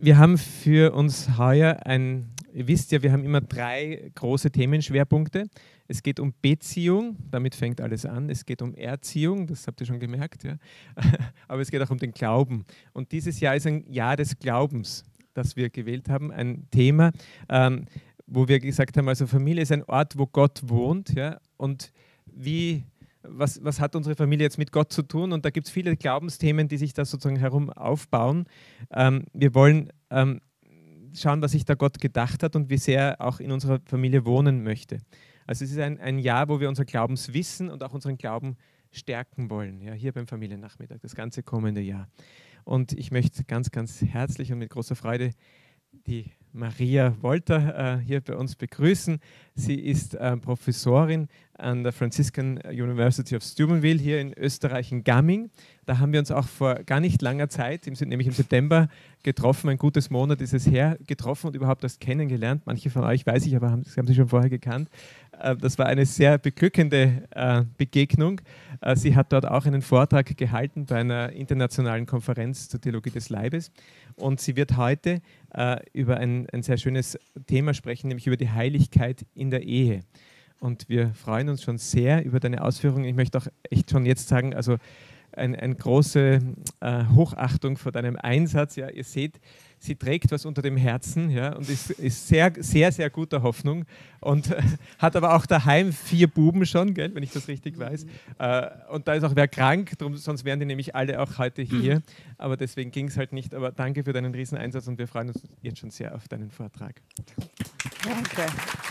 Wir haben für uns heuer ihr wisst ja, wir haben immer 3 große Themenschwerpunkte. Es geht um Beziehung, damit fängt alles an. Es geht um Erziehung, das habt ihr schon gemerkt, ja. Aber es geht auch um den Glauben. Und dieses Jahr ist ein Jahr des Glaubens, das wir gewählt haben, ein Thema, wo wir gesagt haben, also Familie ist ein Ort, wo Gott wohnt, ja. Und was hat unsere Familie jetzt mit Gott zu tun? Und da gibt es viele Glaubensthemen, die sich da sozusagen herum aufbauen. Wir wollen schauen, was sich da Gott gedacht hat und wie sehr er auch in unserer Familie wohnen möchte. Also es ist ein Jahr, wo wir unser Glaubenswissen und auch unseren Glauben stärken wollen, ja, hier beim Familiennachmittag, das ganze kommende Jahr. Und ich möchte ganz, ganz herzlich und mit großer Freude die Maria Wolter hier bei uns begrüßen. Sie ist Professorin an der Franciscan University of Steubenville hier in Österreich in Gamming. Da haben wir uns auch vor gar nicht langer Zeit, nämlich im September, getroffen. Ein gutes Monat ist es her, getroffen und überhaupt erst kennengelernt. Manche von euch weiß ich, aber haben sie schon vorher gekannt. Das war eine sehr beglückende Begegnung. Sie hat dort auch einen Vortrag gehalten bei einer internationalen Konferenz zur Theologie des Leibes. Und sie wird heute über ein sehr schönes Thema sprechen, nämlich über die Heiligkeit in der Ehe. Und wir freuen uns schon sehr über deine Ausführungen. Ich möchte auch echt schon jetzt sagen, also eine große Hochachtung vor deinem Einsatz. Ja, ihr seht, sie trägt was unter dem Herzen, ja, und ist sehr, sehr, sehr guter Hoffnung und hat aber auch daheim 4 Buben schon, gell, wenn ich das richtig weiß. Und da ist auch wer krank, sonst wären die nämlich alle auch heute hier. Aber deswegen ging es halt nicht. Aber danke für deinen Rieseneinsatz und wir freuen uns jetzt schon sehr auf deinen Vortrag. Danke.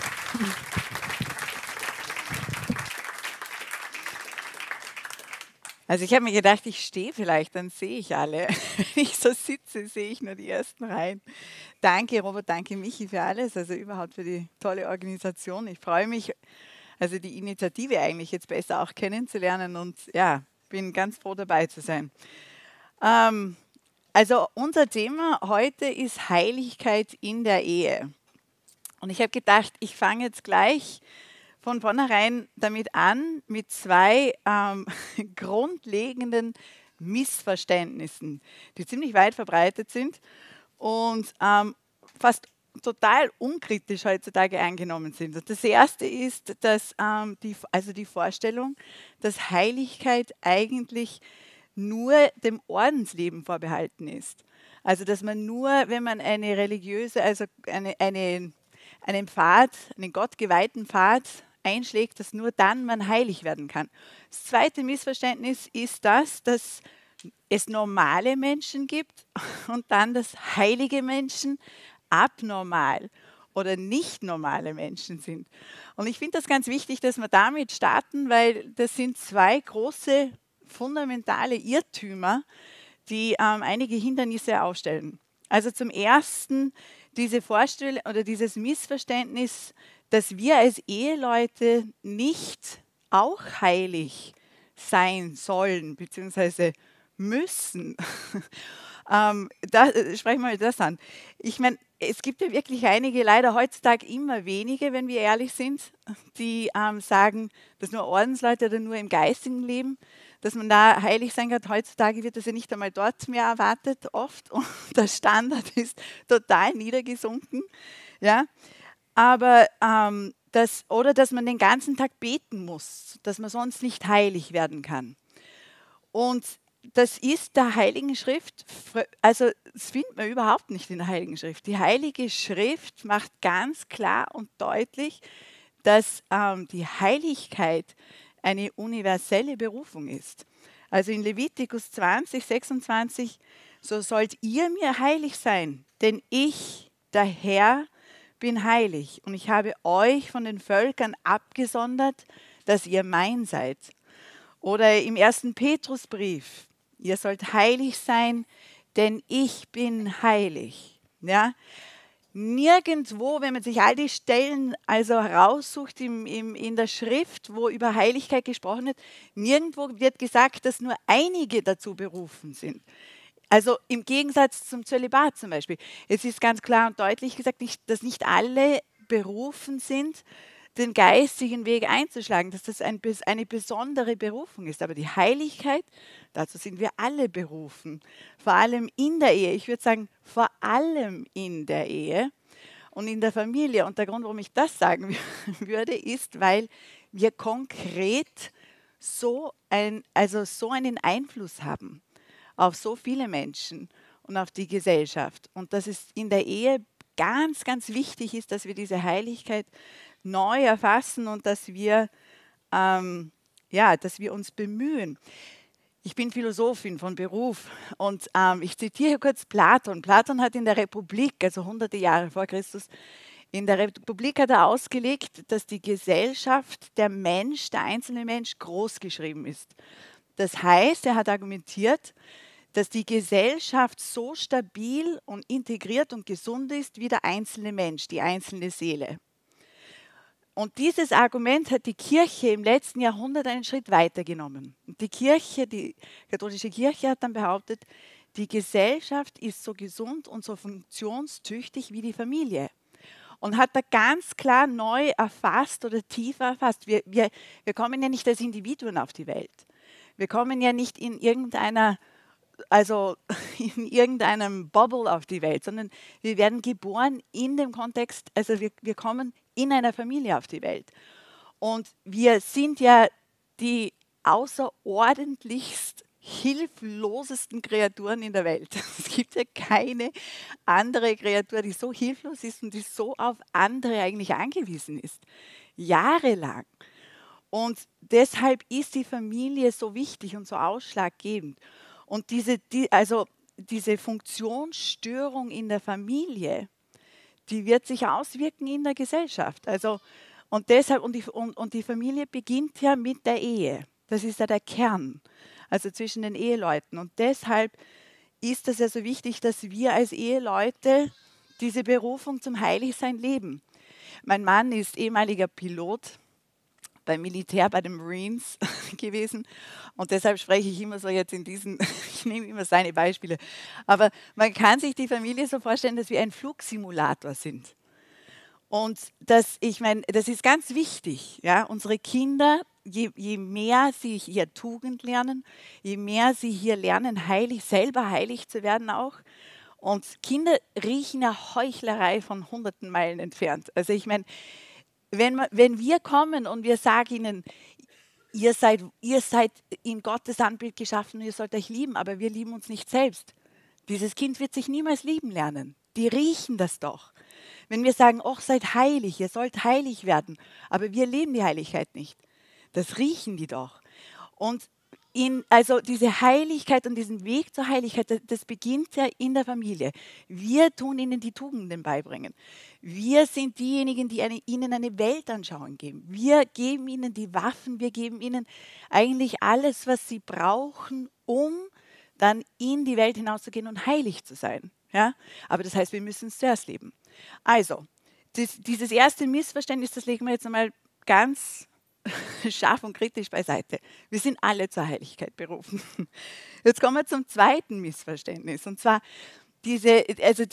Also ich habe mir gedacht, ich stehe vielleicht, dann sehe ich alle. Wenn ich so sitze, sehe ich nur die ersten Reihen. Danke Robert, danke Michi für alles, also überhaupt für die tolle Organisation. Ich freue mich, also die Initiative eigentlich jetzt besser auch kennenzulernen und ja, bin ganz froh dabei zu sein. Also unser Thema heute ist Heiligkeit in der Ehe. Und ich habe gedacht, ich fange jetzt gleich von vornherein damit an, mit 2 grundlegenden Missverständnissen, die ziemlich weit verbreitet sind und fast total unkritisch heutzutage angenommen sind. Und das erste ist, dass die Vorstellung, dass Heiligkeit eigentlich nur dem Ordensleben vorbehalten ist. Also dass man nur, wenn man eine religiöse, also einen Pfad, einen gottgeweihten Pfad einschlägt, dass nur dann man heilig werden kann. Das zweite Missverständnis ist das, dass es normale Menschen gibt und dann, dass heilige Menschen abnormal oder nicht normale Menschen sind. Und ich finde das ganz wichtig, dass wir damit starten, weil das sind 2 große fundamentale Irrtümer, die einige Hindernisse aufstellen. Also zum ersten diese Vorstellung oder dieses Missverständnis, dass wir als Eheleute nicht auch heilig sein sollen bzw. müssen. Sprechen wir mal das an. Ich meine, es gibt ja wirklich einige, leider heutzutage immer wenige, wenn wir ehrlich sind, die sagen, dass nur Ordensleute oder nur im geistigen Leben, dass man da heilig sein kann. Heutzutage wird das ja nicht einmal dort mehr erwartet, oft. Und der Standard ist total niedergesunken. Ja? Aber dass man den ganzen Tag beten muss, dass man sonst nicht heilig werden kann. Und das ist der Heiligen Schrift, also das findet man überhaupt nicht in der Heiligen Schrift. Die Heilige Schrift macht ganz klar und deutlich, dass die Heiligkeit eine universelle Berufung ist. Also in Levitikus 20, 26, so sollt ihr mir heilig sein, denn ich, der Herr, bin heilig und ich habe euch von den Völkern abgesondert, dass ihr mein seid. Oder im 1. Petrusbrief, ihr sollt heilig sein, denn ich bin heilig. Ja? Nirgendwo, wenn man sich all die Stellen also heraussucht in der Schrift, wo über Heiligkeit gesprochen wird, nirgendwo wird gesagt, dass nur einige dazu berufen sind. Also im Gegensatz zum Zölibat zum Beispiel. Es ist ganz klar und deutlich gesagt, dass nicht alle berufen sind, den geistigen Weg einzuschlagen, dass das eine besondere Berufung ist. Aber die Heiligkeit, dazu sind wir alle berufen. Vor allem in der Ehe. Ich würde sagen, vor allem in der Ehe und in der Familie. Und der Grund, warum ich das sagen würde, ist, weil wir konkret so einen Einfluss haben auf so viele Menschen und auf die Gesellschaft. Und dass es in der Ehe ganz, ganz wichtig ist, dass wir diese Heiligkeit neu erfassen und dass wir uns bemühen. Ich bin Philosophin von Beruf und ich zitiere hier kurz Platon. Platon hat in der Republik, also hunderte Jahre vor Christus, in der Republik hat er ausgelegt, dass die Gesellschaft, der Mensch, der einzelne Mensch groß geschrieben ist. Das heißt, er hat argumentiert, dass die Gesellschaft so stabil und integriert und gesund ist wie der einzelne Mensch, die einzelne Seele. Und dieses Argument hat die Kirche im letzten Jahrhundert einen Schritt weitergenommen. Und die katholische Kirche hat dann behauptet, die Gesellschaft ist so gesund und so funktionstüchtig wie die Familie. Und hat da ganz klar neu erfasst oder tiefer erfasst. Wir kommen ja nicht als Individuen auf die Welt. Wir kommen ja nicht in irgendeinem Bubble auf die Welt, sondern wir werden geboren in dem Kontext, also wir kommen in einer Familie auf die Welt. Und wir sind ja die außerordentlichst hilflosesten Kreaturen in der Welt. Es gibt ja keine andere Kreatur, die so hilflos ist und die so auf andere eigentlich angewiesen ist. Jahrelang. Und deshalb ist die Familie so wichtig und so ausschlaggebend. Und diese Funktionsstörung in der Familie, die wird sich auswirken in der Gesellschaft. Und die Familie beginnt ja mit der Ehe. Das ist ja der Kern, also zwischen den Eheleuten. Und deshalb ist es ja so wichtig, dass wir als Eheleute diese Berufung zum Heiligsein leben. Mein Mann ist ehemaliger Pilot beim Militär, bei den Marines gewesen. Und deshalb spreche ich immer so jetzt ich nehme immer seine Beispiele. Aber man kann sich die Familie so vorstellen, dass wir ein Flugsimulator sind. Und das ist ganz wichtig. Ja? Unsere Kinder, je mehr sie hier Tugend lernen, je mehr sie hier lernen, selber heilig zu werden auch. Und Kinder riechen ja Heuchlerei von hunderten Meilen entfernt. Also ich meine, wenn wir kommen und wir sagen ihnen, ihr seid in Gottes Anbild geschaffen und ihr sollt euch lieben, aber wir lieben uns nicht selbst. Dieses Kind wird sich niemals lieben lernen. Die riechen das doch. Wenn wir sagen, seid heilig, ihr sollt heilig werden, aber wir leben die Heiligkeit nicht. Das riechen die doch. Und diese Heiligkeit und diesen Weg zur Heiligkeit, das beginnt ja in der Familie. Wir tun ihnen die Tugenden beibringen. Wir sind diejenigen, die ihnen eine Weltanschauung geben. Wir geben ihnen die Waffen, wir geben ihnen eigentlich alles, was sie brauchen, um dann in die Welt hinauszugehen und heilig zu sein. Ja? Aber das heißt, wir müssen es zuerst leben. Also, dieses erste Missverständnis, das legen wir jetzt einmal ganz scharf und kritisch beiseite. Wir sind alle zur Heiligkeit berufen. Jetzt kommen wir zum zweiten Missverständnis. Und zwar diesen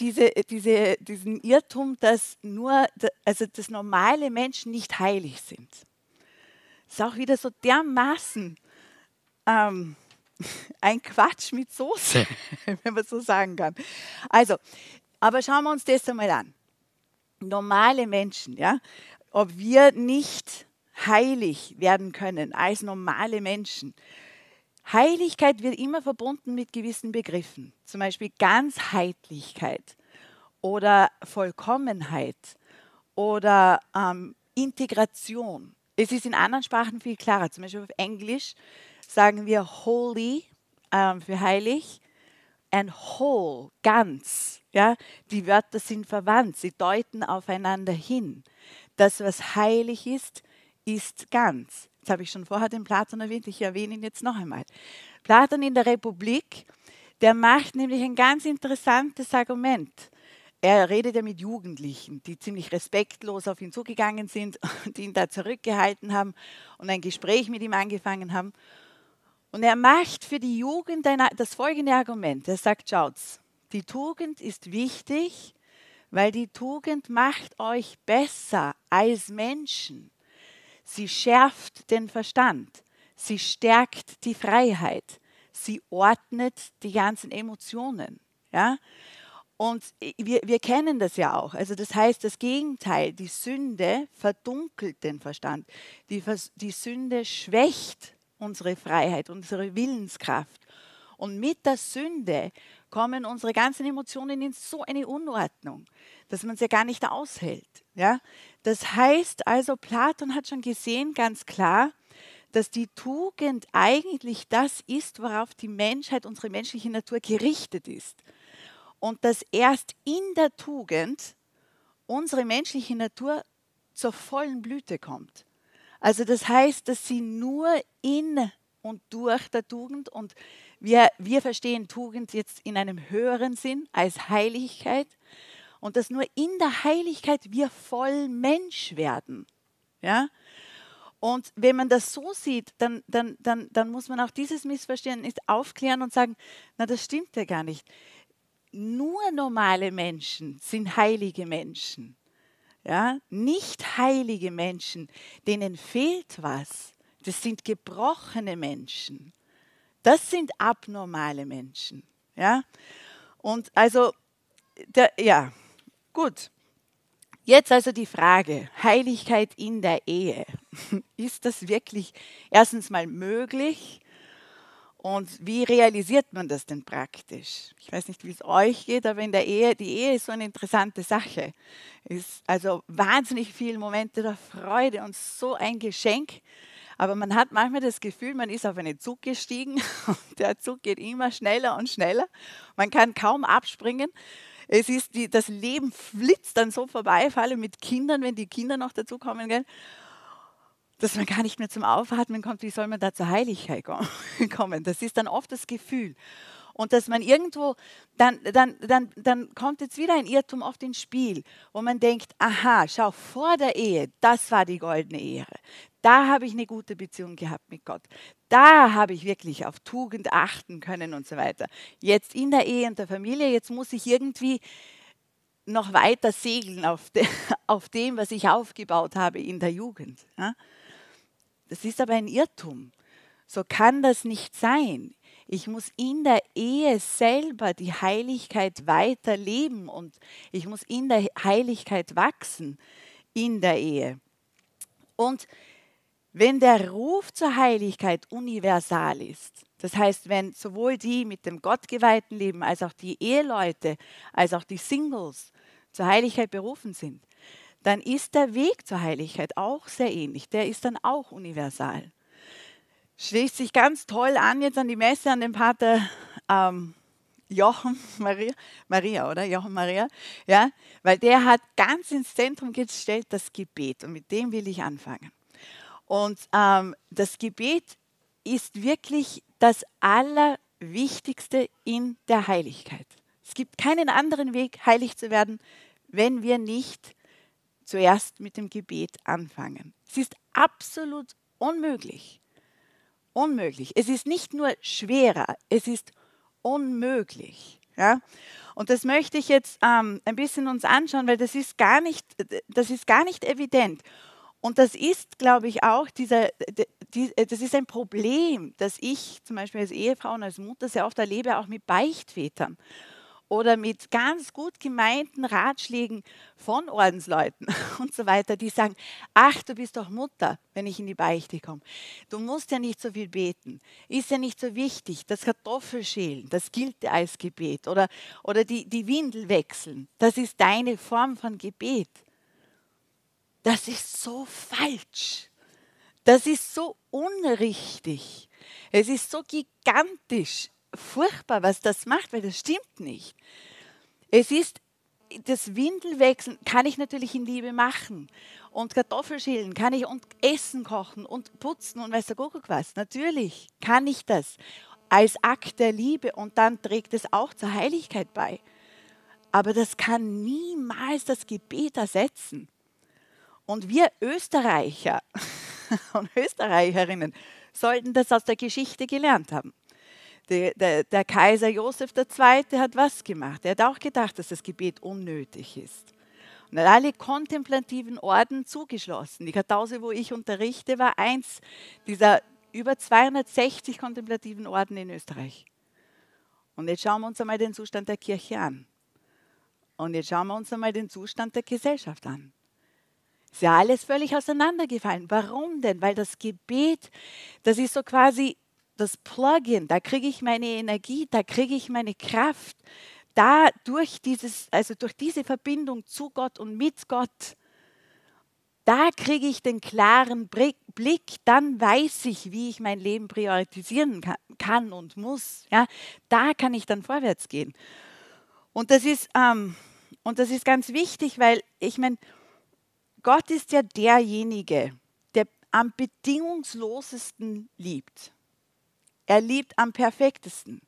Irrtum, dass normale Menschen nicht heilig sind. Das ist auch wieder so dermaßen ein Quatsch mit Soße, wenn man so sagen kann. Also, aber schauen wir uns das einmal an. Normale Menschen, ja, ob wir nicht heilig werden können als normale Menschen. Heiligkeit wird immer verbunden mit gewissen Begriffen, zum Beispiel Ganzheitlichkeit oder Vollkommenheit oder Integration. Es ist in anderen Sprachen viel klarer, zum Beispiel auf Englisch sagen wir holy für heilig and whole, ganz. Ja? Die Wörter sind verwandt, sie deuten aufeinander hin. Das, was heilig ist, ist ganz. Das habe ich schon vorher den Platon erwähnt, ich erwähne ihn jetzt noch einmal. Platon in der Republik, der macht nämlich ein ganz interessantes Argument. Er redet ja mit Jugendlichen, die ziemlich respektlos auf ihn zugegangen sind, die ihn da zurückgehalten haben und ein Gespräch mit ihm angefangen haben. Und er macht für die Jugend das folgende Argument. Er sagt, schaut's, die Tugend ist wichtig, weil die Tugend macht euch besser als Menschen. Sie schärft den Verstand, sie stärkt die Freiheit, sie ordnet die ganzen Emotionen. Ja? Und wir kennen das ja auch. Also das heißt, das Gegenteil, die Sünde verdunkelt den Verstand. Die Sünde schwächt unsere Freiheit, unsere Willenskraft. Und mit der Sünde kommen unsere ganzen Emotionen in so eine Unordnung, dass man sie gar nicht aushält. Ja? Das heißt also, Platon hat schon gesehen, ganz klar, dass die Tugend eigentlich das ist, worauf die Menschheit, unsere menschliche Natur gerichtet ist. Und dass erst in der Tugend unsere menschliche Natur zur vollen Blüte kommt. Also das heißt, dass sie nur in und durch der Tugend, und wir verstehen Tugend jetzt in einem höheren Sinn als Heiligkeit, und dass nur in der Heiligkeit wir voll Mensch werden. Ja? Und wenn man das so sieht, dann muss man auch dieses Missverständnis aufklären und sagen, na, das stimmt ja gar nicht. Nur normale Menschen sind heilige Menschen. Ja? Nicht heilige Menschen, denen fehlt was. Das sind gebrochene Menschen. Das sind abnormale Menschen. Ja? Und also, ja, gut. Jetzt also die Frage, Heiligkeit in der Ehe. Ist das wirklich erstens mal möglich? Und wie realisiert man das denn praktisch? Ich weiß nicht, wie es euch geht, aber in der Ehe, die Ehe ist so eine interessante Sache. Ist also wahnsinnig viele Momente der Freude und so ein Geschenk. Aber man hat manchmal das Gefühl, man ist auf einen Zug gestiegen und der Zug geht immer schneller und schneller. Man kann kaum abspringen. Das Leben flitzt dann so vorbei, vor allem mit Kindern, wenn die Kinder noch dazu kommen, gell, dass man gar nicht mehr zum Aufatmen kommt. Wie soll man da zur Heiligkeit kommen? Das ist dann oft das Gefühl. Und dass man irgendwo, dann kommt jetzt wieder ein Irrtum oft ins Spiel, wo man denkt, aha, schau, vor der Ehe, das war die goldene Ehre. Da habe ich eine gute Beziehung gehabt mit Gott. Da habe ich wirklich auf Tugend achten können und so weiter. Jetzt in der Ehe und der Familie, jetzt muss ich irgendwie noch weiter segeln auf dem, was ich aufgebaut habe in der Jugend. Ja? Das ist aber ein Irrtum. So kann das nicht sein. Ich muss in der Ehe selber die Heiligkeit weiterleben und ich muss in der Heiligkeit wachsen in der Ehe. Und wenn der Ruf zur Heiligkeit universal ist, das heißt, wenn sowohl die mit dem Gottgeweihten leben, als auch die Eheleute, als auch die Singles zur Heiligkeit berufen sind, dann ist der Weg zur Heiligkeit auch sehr ähnlich. Der ist dann auch universal. Schließt sich ganz toll an jetzt an die Messe, an den Pater Jochen Maria, oder? Jochen Maria, ja, weil der hat ganz ins Zentrum gestellt das Gebet und mit dem will ich anfangen. Und das Gebet ist wirklich das Allerwichtigste in der Heiligkeit. Es gibt keinen anderen Weg, heilig zu werden, wenn wir nicht zuerst mit dem Gebet anfangen. Es ist absolut unmöglich. Unmöglich. Es ist nicht nur schwerer, es ist unmöglich. Ja? Und das möchte ich jetzt ein bisschen uns anschauen, weil das ist gar nicht evident. Und das ist, glaube ich, auch das ist ein Problem, das ich zum Beispiel als Ehefrau und als Mutter sehr oft erlebe, auch mit Beichtvätern oder mit ganz gut gemeinten Ratschlägen von Ordensleuten und so weiter, die sagen, ach, du bist doch Mutter, wenn ich in die Beichte komme. Du musst ja nicht so viel beten. Ist ja nicht so wichtig. Das Kartoffelschälen, das gilt ja als Gebet. Oder die Windel wechseln, das ist deine Form von Gebet. Das ist so falsch. Das ist so unrichtig. Es ist so gigantisch. Furchtbar, was das macht, weil das stimmt nicht. Es ist, das Windelwechseln kann ich natürlich in Liebe machen und Kartoffelschälen kann ich und Essen kochen und putzen und weiß der Kuckuck was. Natürlich kann ich das als Akt der Liebe und dann trägt es auch zur Heiligkeit bei. Aber das kann niemals das Gebet ersetzen. Und wir Österreicher und Österreicherinnen sollten das aus der Geschichte gelernt haben. Der Kaiser Josef II. Hat was gemacht? Er hat auch gedacht, dass das Gebet unnötig ist. Und hat alle kontemplativen Orden zugeschlossen. Die Kartause, wo ich unterrichte, war eins dieser über 260 kontemplativen Orden in Österreich. Und jetzt schauen wir uns einmal den Zustand der Kirche an. Und jetzt schauen wir uns einmal den Zustand der Gesellschaft an. Ist ja alles völlig auseinandergefallen. Warum denn? Weil das Gebet, das ist so quasi das Plugin. Da kriege ich meine Energie, da kriege ich meine Kraft. Da durch diese Verbindung zu Gott und mit Gott, da kriege ich den klaren Blick, dann weiß ich, wie ich mein Leben priorisieren kann und muss. Ja, da kann ich dann vorwärts gehen. Und das ist ganz wichtig, weil ich meine, Gott ist ja derjenige, der am bedingungslosesten liebt. Er liebt am perfektesten.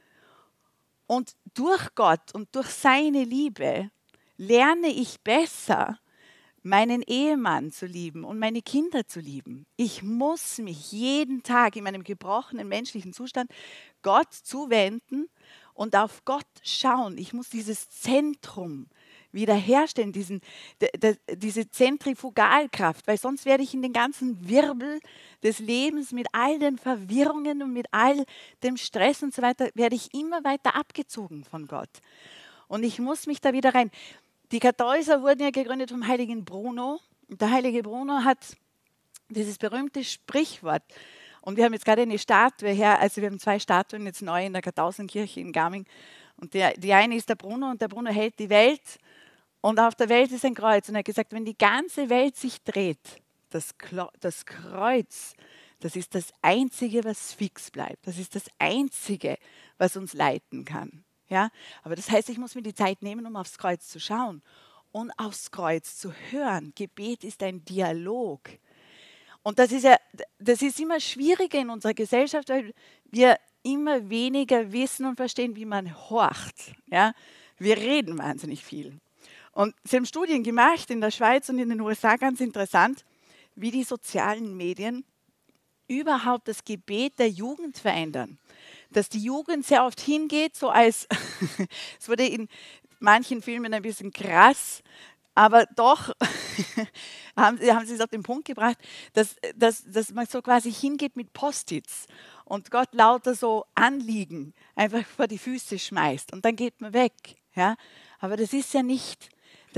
Und durch Gott und durch seine Liebe lerne ich besser, meinen Ehemann zu lieben und meine Kinder zu lieben. Ich muss mich jeden Tag in meinem gebrochenen menschlichen Zustand Gott zuwenden und auf Gott schauen. Ich muss dieses Zentrum wiederherstellen, diese Zentrifugalkraft, weil sonst werde ich in den ganzen Wirbel des Lebens mit all den Verwirrungen und mit all dem Stress und so weiter, werde ich immer weiter abgezogen von Gott. Und ich muss mich da wieder rein. Die Kartäuser wurden ja gegründet vom heiligen Bruno. Und der heilige Bruno hat dieses berühmte Sprichwort. Und wir haben jetzt gerade eine Statue her, also wir haben 2 Statuen jetzt neu in der Kartausenkirche in Gaming. Und die eine ist der Bruno und der Bruno hält die Welt. Und auf der Welt ist ein Kreuz. Und er hat gesagt, wenn die ganze Welt sich dreht, das Kreuz, das ist das Einzige, was fix bleibt. Das ist das Einzige, was uns leiten kann. Ja? Aber das heißt, ich muss mir die Zeit nehmen, um aufs Kreuz zu schauen und aufs Kreuz zu hören. Gebet ist ein Dialog. Und das ist immer schwieriger in unserer Gesellschaft, weil wir immer weniger wissen und verstehen, wie man horcht. Ja? Wir reden wahnsinnig viel. Und sie haben Studien gemacht in der Schweiz und in den USA, ganz interessant, wie die sozialen Medien überhaupt das Gebet der Jugend verändern. Dass die Jugend sehr oft hingeht, so als, es wurde in manchen Filmen ein bisschen krass, aber doch haben sie es auf den Punkt gebracht, dass man so quasi hingeht mit Post-its und Gott lauter so Anliegen einfach vor die Füße schmeißt und dann geht man weg. Ja? Aber das ist ja nicht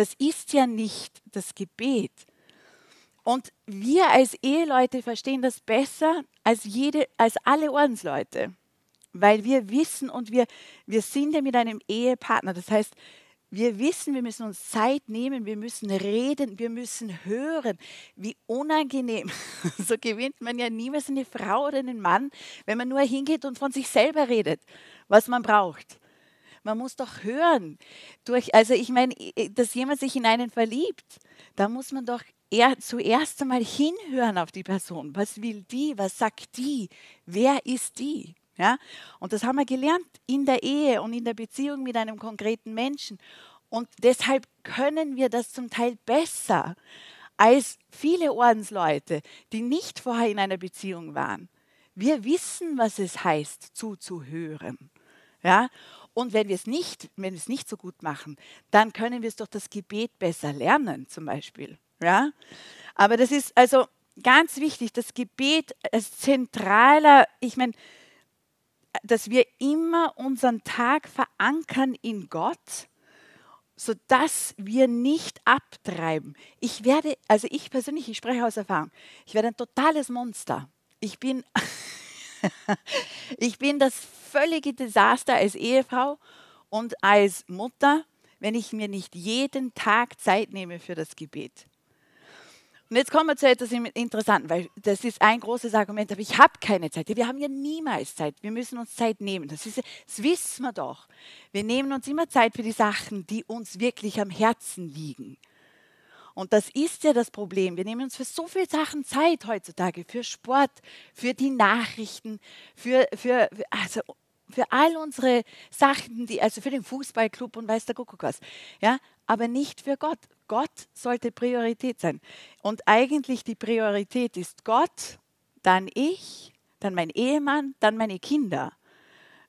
das Gebet. Und wir als Eheleute verstehen das besser als alle Ordensleute, weil wir wissen und wir sind ja mit einem Ehepartner. Das heißt, wir wissen, wir müssen uns Zeit nehmen, wir müssen reden, wir müssen hören. Wie unangenehm. So gewinnt man ja niemals eine Frau oder einen Mann, wenn man nur hingeht und von sich selber redet, was man braucht. Man muss doch hören. Also ich meine, dass jemand sich in einen verliebt, da muss man doch zuerst einmal hinhören auf die Person. Was will die? Was sagt die? Wer ist die? Ja? Und das haben wir gelernt in der Ehe und in der Beziehung mit einem konkreten Menschen. Und deshalb können wir das zum Teil besser als viele Ordensleute, die nicht vorher in einer Beziehung waren. Wir wissen, was es heißt, zuzuhören. Ja? Und wenn wir es nicht so gut machen, dann können wir es durch das Gebet besser lernen, zum Beispiel. Ja? Aber das ist also ganz wichtig, das Gebet als zentraler, ich meine, dass wir immer unseren Tag verankern in Gott, sodass wir nicht abtreiben. Ich persönlich, ich spreche aus Erfahrung, ich werde ein totales Monster. Ich bin das völlige Desaster als Ehefrau und als Mutter, wenn ich mir nicht jeden Tag Zeit nehme für das Gebet. Und jetzt kommen wir zu etwas Interessanten, weil das ist ein großes Argument, aber ich habe keine Zeit. Wir haben ja niemals Zeit. Wir müssen uns Zeit nehmen. Das wissen wir doch. Wir nehmen uns immer Zeit für die Sachen, die uns wirklich am Herzen liegen. Und das ist ja das Problem. Wir nehmen uns für so viele Sachen Zeit heutzutage, für Sport, für die Nachrichten, für all unsere Sachen, also für den Fußballclub und weiß der Kuckuck was. Ja? Aber nicht für Gott. Gott sollte Priorität sein. Und eigentlich die Priorität ist Gott, dann ich, dann mein Ehemann, dann meine Kinder.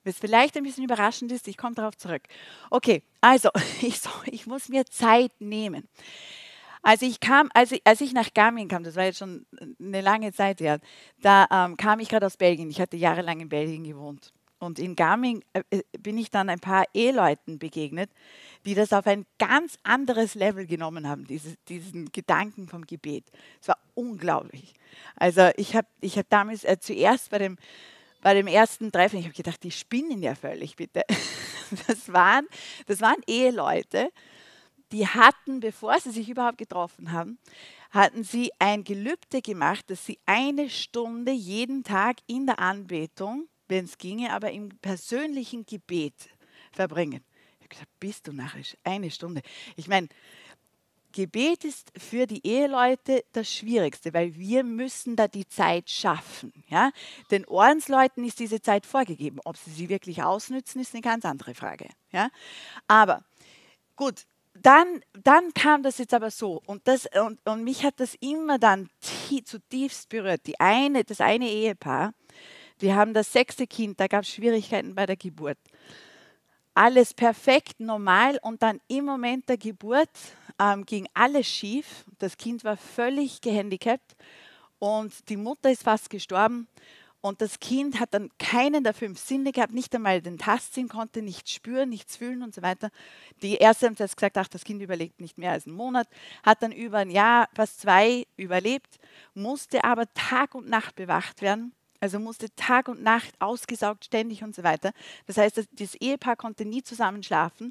Was vielleicht ein bisschen überraschend ist, ich komme darauf zurück. Okay, also ich muss mir Zeit nehmen. Als ich nach Gambia kam, das war jetzt schon eine lange Zeit her, da kam ich gerade aus Belgien. Ich hatte jahrelang in Belgien gewohnt. Und in Gambia bin ich dann ein paar Eheleuten begegnet, die das auf ein ganz anderes Level genommen haben, diesen Gedanken vom Gebet. Es war unglaublich. Also ich hab damals zuerst bei dem ersten Treffen, ich habe gedacht, die spinnen ja völlig, bitte. Das waren Eheleute, die hatten, bevor sie sich überhaupt getroffen haben, hatten sie ein Gelübde gemacht, dass sie 1 Stunde jeden Tag in der Anbetung, wenn es ginge, aber im persönlichen Gebet verbringen. Ich habe gesagt, bist du narrisch? 1 Stunde. Ich meine, Gebet ist für die Eheleute das Schwierigste, weil wir müssen da die Zeit schaffen. Ja? Den Ordensleuten ist diese Zeit vorgegeben. Ob sie wirklich ausnützen, ist eine ganz andere Frage. Ja? Aber gut, dann kam das jetzt aber so und mich hat das immer dann zutiefst berührt. Das eine Ehepaar, die haben das 6. Kind, da gab es Schwierigkeiten bei der Geburt. Alles perfekt, normal und dann im Moment der Geburt ging alles schief. Das Kind war völlig gehandicapt und die Mutter ist fast gestorben. Und das Kind hat dann keinen der 5 Sinne gehabt, nicht einmal den Tastsinn, konnte nichts spüren, nichts fühlen und so weiter. Die Ärzte haben zuerst gesagt, ach, das Kind überlebt nicht mehr als einen Monat, hat dann über ein Jahr, fast 2 überlebt, musste aber Tag und Nacht bewacht werden. Also musste Tag und Nacht ausgesaugt, ständig und so weiter. Das heißt, das Ehepaar konnte nie zusammen schlafen.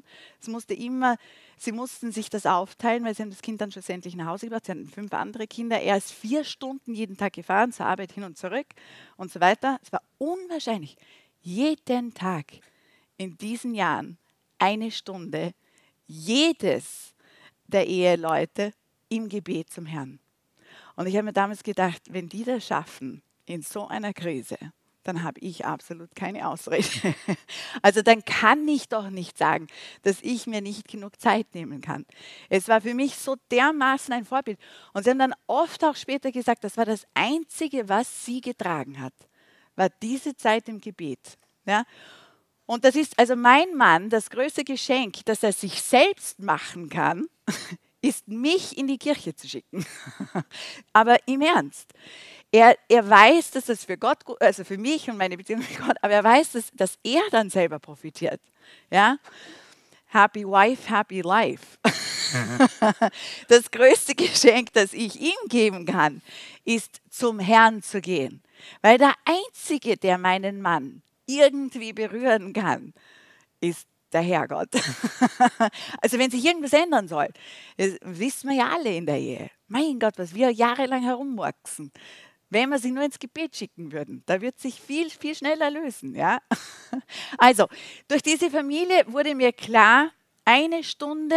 Sie mussten sich das aufteilen, weil sie haben das Kind dann schlussendlich nach Hause gebracht. Sie hatten 5 andere Kinder. Er ist 4 Stunden jeden Tag gefahren, zur Arbeit hin und zurück und so weiter. Es war unwahrscheinlich. Jeden Tag in diesen Jahren 1 Stunde, jedes der Eheleute im Gebet zum Herrn. Und ich habe mir damals gedacht, wenn die das schaffen, in so einer Krise, dann habe ich absolut keine Ausrede. Also dann kann ich doch nicht sagen, dass ich mir nicht genug Zeit nehmen kann. Es war für mich so dermaßen ein Vorbild. Und sie haben dann oft auch später gesagt, das war das Einzige, was sie getragen hat, war diese Zeit im Gebet. Ja? Und das ist also mein Mann, das größte Geschenk, das er sich selbst machen kann, ist mich in die Kirche zu schicken. Aber im Ernst. Er weiß, dass das für Gott, also für mich und meine Beziehung mit Gott, aber er weiß, dass er dann selber profitiert. Ja? Happy wife, happy life. Das größte Geschenk, das ich ihm geben kann, ist zum Herrn zu gehen. Weil der Einzige, der meinen Mann irgendwie berühren kann, ist der Herrgott. Also wenn sich irgendwas ändern soll, das wissen wir ja alle in der Ehe. Mein Gott, was wir jahrelang herummurksen. Wenn wir sie nur ins Gebet schicken würden, da wird sich viel, viel schneller lösen. Ja? Also, durch diese Familie wurde mir klar, 1 Stunde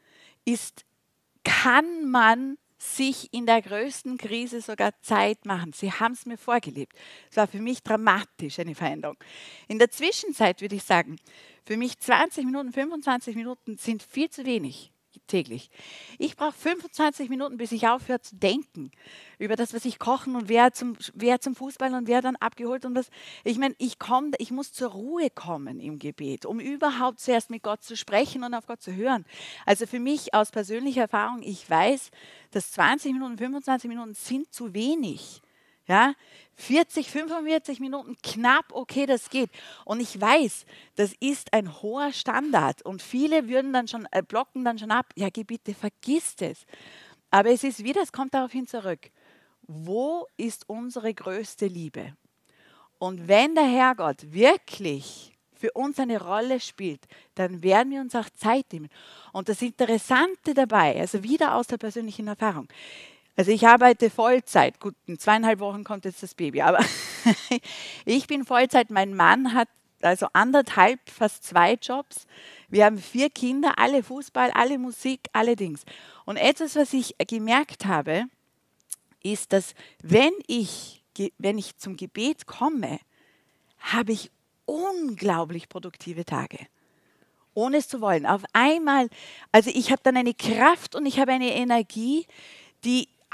kann man sich in der größten Krise sogar Zeit machen. Sie haben es mir vorgelebt. Es war für mich dramatisch, eine Veränderung. In der Zwischenzeit würde ich sagen, für mich 20 Minuten, 25 Minuten sind viel zu wenig täglich. Ich brauche 25 Minuten, bis ich aufhöre zu denken über das, was ich kochen und wer zum Fußball und wer dann abgeholt und was. Ich meine, ich muss zur Ruhe kommen im Gebet, um überhaupt zuerst mit Gott zu sprechen und auf Gott zu hören. Also für mich aus persönlicher Erfahrung, ich weiß, dass 20 Minuten, 25 Minuten sind zu wenig. Ja, 40, 45 Minuten knapp, okay, das geht. Und ich weiß, das ist ein hoher Standard. Und viele würden dann schon, blocken dann schon ab. Ja, geh bitte, vergiss es. Aber es ist wieder, es kommt daraufhin zurück. Wo ist unsere größte Liebe? Und wenn der Herrgott wirklich für uns eine Rolle spielt, dann werden wir uns auch Zeit nehmen. Und das Interessante dabei, also wieder aus der persönlichen Erfahrung, also ich arbeite Vollzeit, gut, in 2,5 Wochen kommt jetzt das Baby, aber ich bin Vollzeit, mein Mann hat also 1,5, fast 2 Jobs. Wir haben 4 Kinder, alle Fußball, alle Musik, alle Dings. Und etwas, was ich gemerkt habe, ist, dass wenn ich zum Gebet komme, habe ich unglaublich produktive Tage. Ohne es zu wollen. Auf einmal, also ich habe dann eine Kraft und ich habe eine Energie, die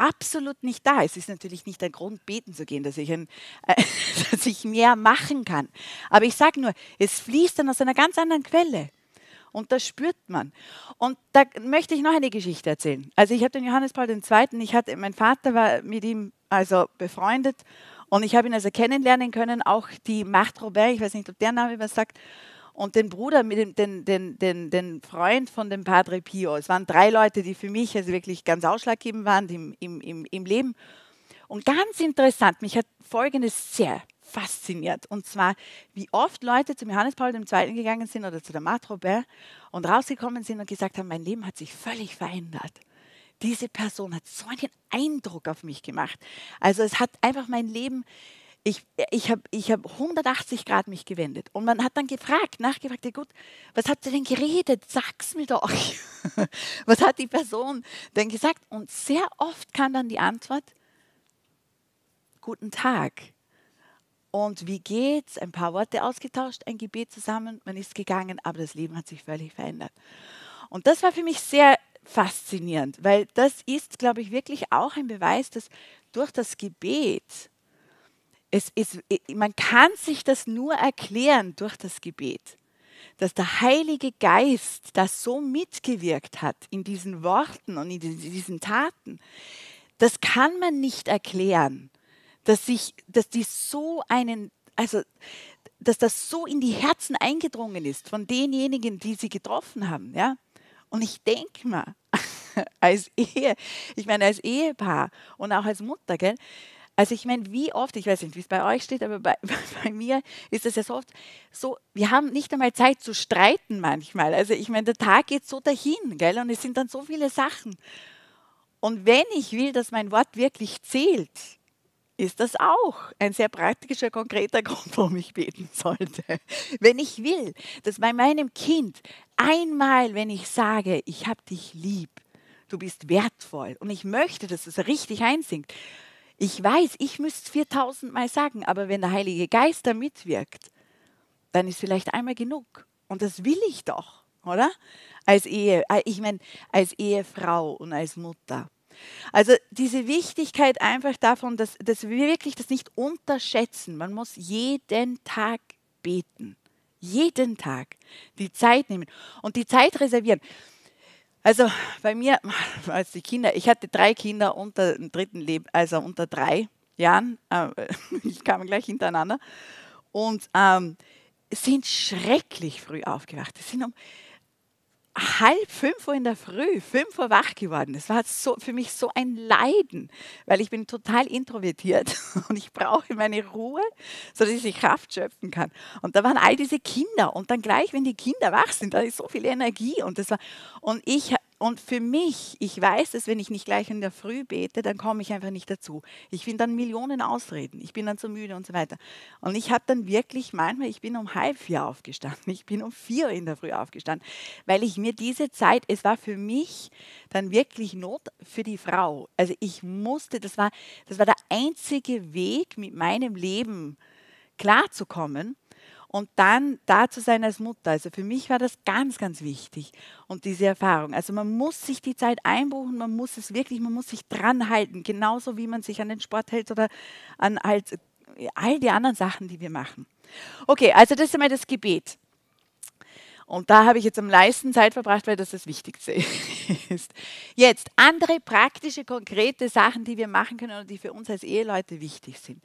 absolut nicht da. Es ist natürlich nicht ein Grund, beten zu gehen, dass ich, dass ich mehr machen kann. Aber ich sage nur, es fließt dann aus einer ganz anderen Quelle. Und das spürt man. Und da möchte ich noch eine Geschichte erzählen. Also ich habe den Johannes Paul II., mein Vater war mit ihm also befreundet und ich habe ihn also kennenlernen können, auch die Marthe Robert, ich weiß nicht, ob der Name was sagt, und den Bruder, mit den Freund von dem Padre Pio. Es waren 3 Leute, die für mich also wirklich ganz ausschlaggebend waren im Leben. Und ganz interessant, mich hat Folgendes sehr fasziniert. Und zwar, wie oft Leute zum Johannes Paul II. Gegangen sind oder zu der Marthe Robert und rausgekommen sind und gesagt haben, mein Leben hat sich völlig verändert. Diese Person hat so einen Eindruck auf mich gemacht. Also es hat einfach mein Leben, ich hab 180 Grad mich gewendet. Und man hat dann nachgefragt, ja gut, was habt ihr denn geredet? Sag's mir doch. Was hat die Person denn gesagt? Und sehr oft kam dann die Antwort, guten Tag. Und wie geht's? Ein paar Worte ausgetauscht, ein Gebet zusammen, man ist gegangen, aber das Leben hat sich völlig verändert. Und das war für mich sehr faszinierend, weil das ist, glaube ich, wirklich auch ein Beweis, dass durch das Gebet, man kann sich das nur erklären durch das Gebet, dass der Heilige Geist das so mitgewirkt hat in diesen Worten und in diesen Taten. Das kann man nicht erklären. Dass das so in die Herzen eingedrungen ist von denjenigen, die sie getroffen haben, ja. Und ich denke mal, als Ehepaar und auch als Mutter, gell, also ich meine, wie oft, ich weiß nicht, wie es bei euch steht, aber bei mir ist es ja so oft so, wir haben nicht einmal Zeit zu streiten manchmal. Also ich meine, der Tag geht so dahin, gell, und es sind dann so viele Sachen. Und wenn ich will, dass mein Wort wirklich zählt, ist das auch ein sehr praktischer, konkreter Grund, warum ich beten sollte. Wenn ich will, dass bei meinem Kind einmal, wenn ich sage, ich habe dich lieb, du bist wertvoll und ich möchte, dass es richtig einsinkt. Ich weiß, ich müsste es 4000 Mal sagen, aber wenn der Heilige Geist da mitwirkt, dann ist vielleicht einmal genug. Und das will ich doch, oder? Als Ehefrau und als Mutter. Also diese Wichtigkeit einfach davon, dass wir wirklich das nicht unterschätzen. Man muss jeden Tag beten. Jeden Tag die Zeit nehmen und die Zeit reservieren. Also bei mir, als die Kinder, ich hatte 3 Kinder unter dem 3. Leben, also unter 3 Jahren, ich kam gleich hintereinander und sind schrecklich früh aufgewacht. Die sind um 4:30 in der Früh, 5 Uhr wach geworden. Das war für mich so ein Leiden, weil ich bin total introvertiert und ich brauche meine Ruhe, sodass ich Kraft schöpfen kann. Und da waren all diese Kinder und dann gleich, wenn die Kinder wach sind, da ist so viel Energie und für mich, ich weiß es, wenn ich nicht gleich in der Früh bete, dann komme ich einfach nicht dazu. Ich finde dann Millionen Ausreden, ich bin dann so müde und so weiter. Und ich habe dann wirklich manchmal, ich bin um 3:30 aufgestanden, ich bin um 4 in der Früh aufgestanden, weil ich mir diese Zeit, es war für mich dann wirklich Not für die Frau. Also ich musste, das war der einzige Weg, mit meinem Leben klarzukommen. Und dann da zu sein als Mutter. Also für mich war das ganz, ganz wichtig. Und diese Erfahrung. Also man muss sich die Zeit einbuchen, man muss sich dran halten. Genauso wie man sich an den Sport hält oder an halt all die anderen Sachen, die wir machen. Okay, also das ist einmal das Gebet. Und da habe ich jetzt am meisten Zeit verbracht, weil das Wichtigste ist. Jetzt andere praktische, konkrete Sachen, die wir machen können und die für uns als Eheleute wichtig sind.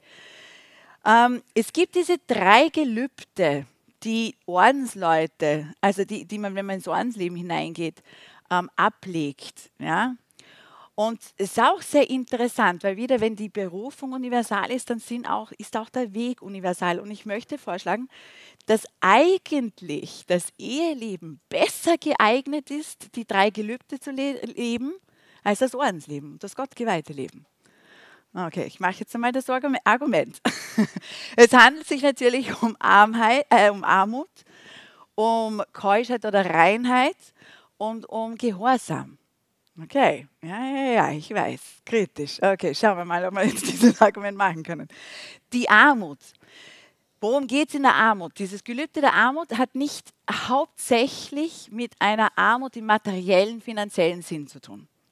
Es gibt diese 3 Gelübde, die Ordensleute, also die man, wenn man ins Ordensleben hineingeht, ablegt. Ja? Und es ist auch sehr interessant, weil wieder, wenn die Berufung universal ist, dann ist auch der Weg universal. Und ich möchte vorschlagen, dass eigentlich das Eheleben besser geeignet ist, die 3 Gelübde zu leben, als das Ordensleben, das gottgeweihte Leben. Okay, ich mache jetzt einmal das Argument. Es handelt sich natürlich um Armut, um Keuschheit oder Reinheit und um Gehorsam. Okay, ja, ich weiß, kritisch. Okay, schauen wir mal, ob wir jetzt dieses Argument machen können. Die Armut. Worum geht es in der Armut? Dieses Gelübde der Armut hat nicht hauptsächlich mit einer Armut im materiellen, finanziellen Sinn zu tun.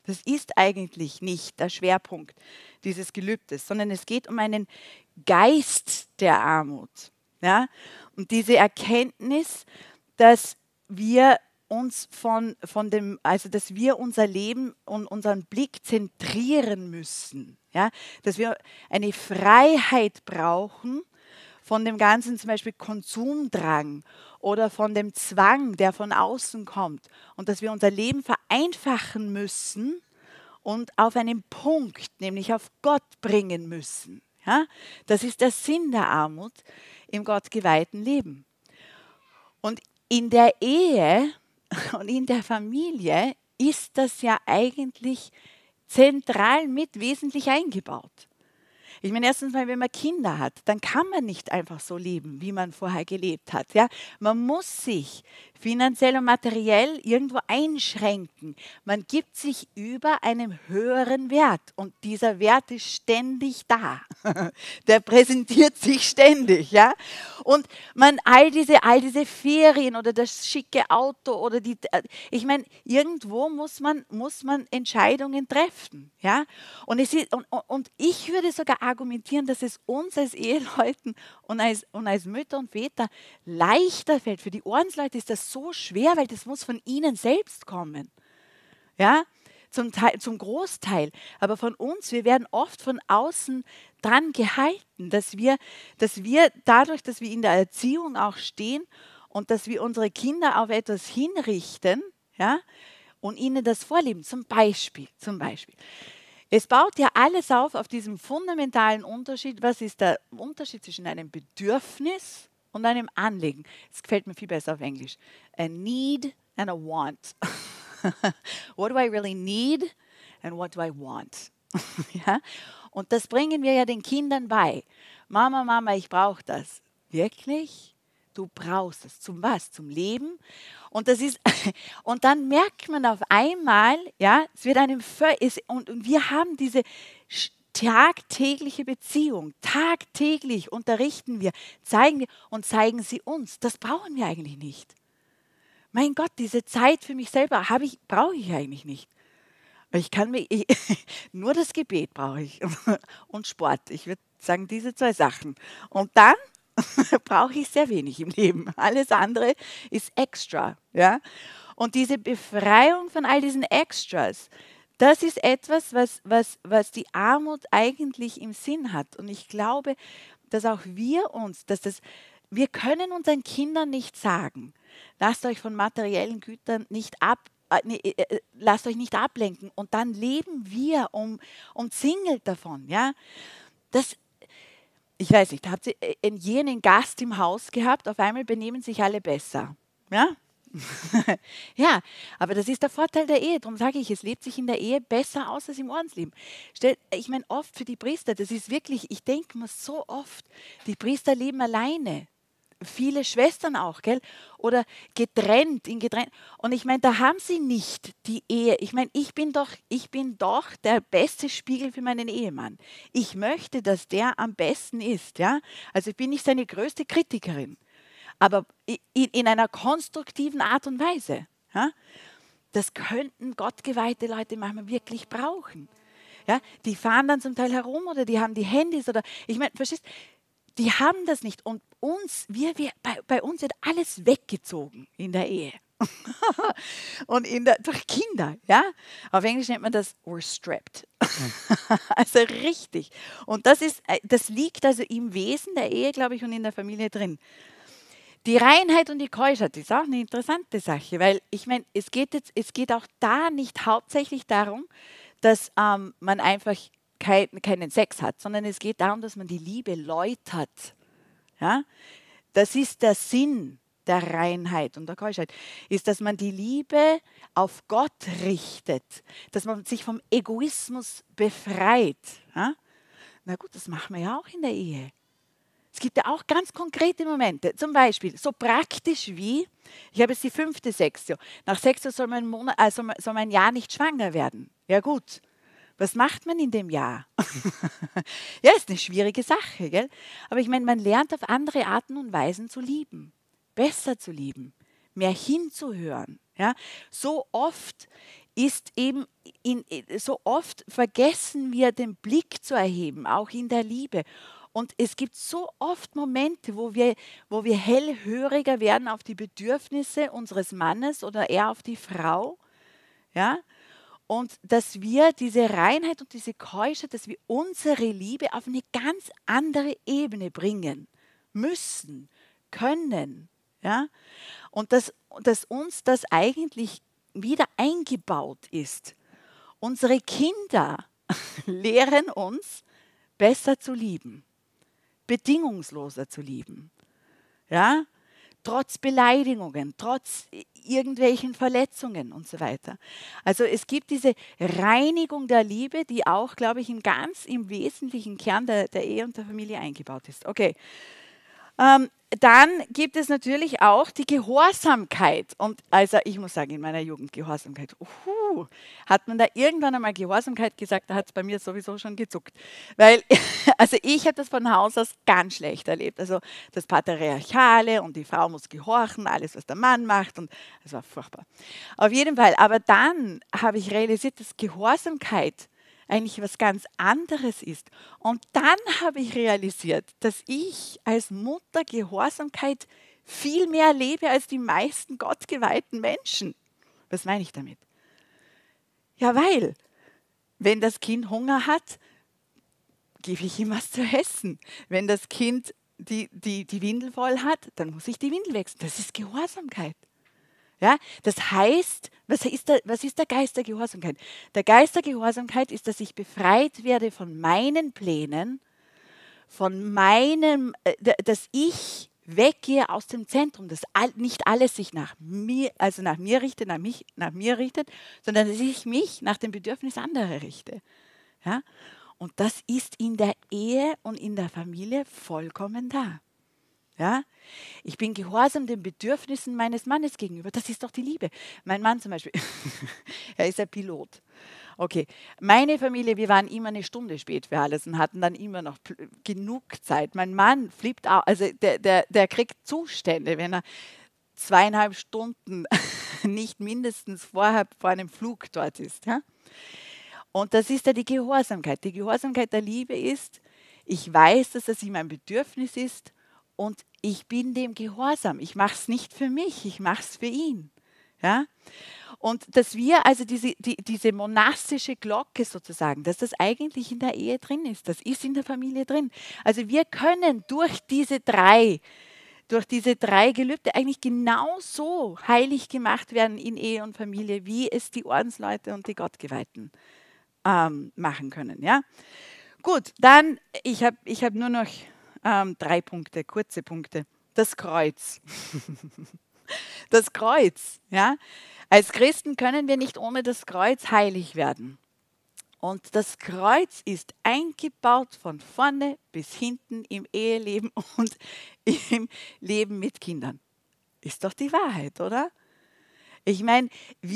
Das ist eigentlich nicht der Schwerpunkt dieses Gelübdes, sondern es geht um einen Geist der Armut. Ja? Und diese Erkenntnis, dass wir uns dass wir unser Leben und unseren Blick zentrieren müssen. Ja? Dass wir eine Freiheit brauchen von dem ganzen zum Beispiel Konsumdrang oder von dem Zwang, der von außen kommt. Und dass wir unser Leben vereinfachen müssen und auf einen Punkt, nämlich auf Gott bringen müssen. Ja? Das ist der Sinn der Armut im gottgeweihten Leben. Und in der Ehe und in der Familie ist das ja eigentlich zentral mit wesentlich eingebaut. Ich meine, erstens mal, wenn man Kinder hat, dann kann man nicht einfach so leben, wie man vorher gelebt hat. Ja? Man muss sich finanziell und materiell irgendwo einschränken. Man gibt sich über einem höheren Wert und dieser Wert ist ständig da. Der präsentiert sich ständig. Ja? Und man all diese Ferien oder das schicke Auto oder ich meine, irgendwo muss man Entscheidungen treffen. Ja? Und ich würde sogar argumentieren, dass es uns als Eheleuten und als Mütter und Väter leichter fällt. Für die Ordensleute ist das so schwer, weil das muss von ihnen selbst kommen. Ja, zum Großteil. Aber von uns, wir werden oft von außen dran gehalten, dass wir dadurch, dass wir in der Erziehung auch stehen und dass wir unsere Kinder auf etwas hinrichten, ja, und ihnen das vorleben. Zum Beispiel. Es baut ja alles auf diesem fundamentalen Unterschied. Was ist der Unterschied zwischen einem Bedürfnis und einem Anliegen? Es gefällt mir viel besser auf Englisch. A need and a want. What do I really need and what do I want? Ja? Und das bringen wir ja den Kindern bei. Mama, ich brauche das. Wirklich? Du brauchst es. Zum was? Zum Leben? Und dann merkt man auf einmal, ja, es wird und wir haben diese tagtägliche Beziehung. Tagtäglich unterrichten wir, zeigen sie uns. Das brauchen wir eigentlich nicht. Mein Gott, diese Zeit für mich selber brauche ich eigentlich nicht. Nur das Gebet brauche ich und Sport. Ich würde sagen, diese 2 Sachen. Und dann brauche ich sehr wenig im Leben. Alles andere ist extra. Ja? Und diese Befreiung von all diesen Extras, das ist etwas, was die Armut eigentlich im Sinn hat. Und ich glaube, dass auch wir können unseren Kindern nicht sagen, lasst euch von materiellen Gütern lasst euch nicht ablenken. Und dann leben wir umzingelt davon. Ja? Ich weiß nicht, habt ihr jenen Gast im Haus gehabt, auf einmal benehmen sich alle besser. Ja? Ja, aber das ist der Vorteil der Ehe. Darum sage ich, es lebt sich in der Ehe besser aus als im Ordensleben. Ich meine, oft für die Priester, das ist wirklich, ich denke mir so oft, die Priester leben alleine. Viele Schwestern auch, gell? Oder getrennt. Und ich meine, da haben sie nicht die Ehe. Ich meine, ich bin doch der beste Spiegel für meinen Ehemann. Ich möchte, dass der am besten ist. Ja? Also ich bin nicht seine größte Kritikerin, aber in einer konstruktiven Art und Weise. Ja? Das könnten gottgeweihte Leute manchmal wirklich brauchen. Ja? Die fahren dann zum Teil herum oder die haben die Handys oder, ich meine, verstehst du? Die haben das nicht. Und bei uns wird alles weggezogen in der Ehe. Und durch Kinder. Ja? Auf Englisch nennt man das we're stripped. Also richtig. Und das liegt also im Wesen der Ehe, glaube ich, und in der Familie drin. Die Reinheit und die Keuschheit ist auch eine interessante Sache, weil ich meine, es geht auch da nicht hauptsächlich darum, dass man einfach keinen Sex hat, sondern es geht darum, dass man die Liebe läutert. Ja? Das ist der Sinn der Reinheit und der Keuschheit, ist, dass man die Liebe auf Gott richtet, dass man sich vom Egoismus befreit. Ja? Na gut, das machen wir ja auch in der Ehe. Es gibt ja auch ganz konkrete Momente, zum Beispiel so praktisch wie, ich habe jetzt die 5. Sextio, nach Sextio soll man ein Jahr nicht schwanger werden. Ja gut. Was macht man in dem Jahr? Ja, ist eine schwierige Sache, gell? Aber ich meine, man lernt auf andere Arten und Weisen zu lieben, besser zu lieben, mehr hinzuhören. Ja? So oft ist eben, so oft vergessen wir den Blick zu erheben, auch in der Liebe. Und es gibt so oft Momente, wo wir hellhöriger werden auf die Bedürfnisse unseres Mannes oder er auf die Frau. Ja? Und dass wir diese Reinheit und diese Keuschheit, dass wir unsere Liebe auf eine ganz andere Ebene bringen müssen, können. Ja? Und dass uns das eigentlich wieder eingebaut ist. Unsere Kinder lehren uns, besser zu lieben, bedingungsloser zu lieben. Ja? Trotz Beleidigungen, trotz irgendwelchen Verletzungen und so weiter. Also es gibt diese Reinigung der Liebe, die auch, glaube ich, im wesentlichen Kern der Ehe und der Familie eingebaut ist. Okay. Dann gibt es natürlich auch die Gehorsamkeit. Und also ich muss sagen, in meiner Jugend Gehorsamkeit, hat man da irgendwann einmal Gehorsamkeit gesagt, da hat es bei mir sowieso schon gezuckt. Weil, also ich habe das von Haus aus ganz schlecht erlebt. Also das Patriarchale und die Frau muss gehorchen, alles was der Mann macht und das war furchtbar. Auf jeden Fall, aber dann habe ich realisiert, dass Gehorsamkeit eigentlich was ganz anderes ist. Und dann habe ich realisiert, dass ich als Mutter Gehorsamkeit viel mehr lebe als die meisten gottgeweihten Menschen. Was meine ich damit? Ja, weil, wenn das Kind Hunger hat, gebe ich ihm was zu essen. Wenn das Kind die Windel voll hat, dann muss ich die Windel wechseln. Das ist Gehorsamkeit. Ja, das heißt, was ist der Geist der Gehorsamkeit? Der Geist der Gehorsamkeit ist, dass ich befreit werde von meinen Plänen, dass ich weggehe aus dem Zentrum, dass nicht alles sich nach mir richtet, sondern dass ich mich nach dem Bedürfnis anderer richte. Ja? Und das ist in der Ehe und in der Familie vollkommen da. Ja? Ich bin gehorsam den Bedürfnissen meines Mannes gegenüber. Das ist doch die Liebe. Mein Mann zum Beispiel, er ist ein Pilot. Okay, meine Familie, wir waren immer eine Stunde spät für alles und hatten dann immer noch genug Zeit. Mein Mann flippt auch, also der kriegt Zustände, wenn er 2,5 Stunden nicht mindestens vor einem Flug dort ist. Ja? Und das ist ja die Gehorsamkeit. Die Gehorsamkeit der Liebe ist, ich weiß, dass das ihm ein Bedürfnis ist, und ich bin dem gehorsam. Ich mache es nicht für mich, ich mache es für ihn. Ja? Und dass wir also diese monastische Glocke sozusagen, dass das eigentlich in der Ehe drin ist, das ist in der Familie drin. Also wir können durch diese drei Gelübde eigentlich genauso heilig gemacht werden in Ehe und Familie, wie es die Ordensleute und die Gottgeweihten machen können. Ja? Gut, dann, ich hab nur noch 3 Punkte, kurze Punkte. Das Kreuz. Das Kreuz, ja. Als Christen können wir nicht ohne das Kreuz heilig werden. Und das Kreuz ist eingebaut von vorne bis hinten im Eheleben und im Leben mit Kindern. Ist doch die Wahrheit, oder? Ich meine,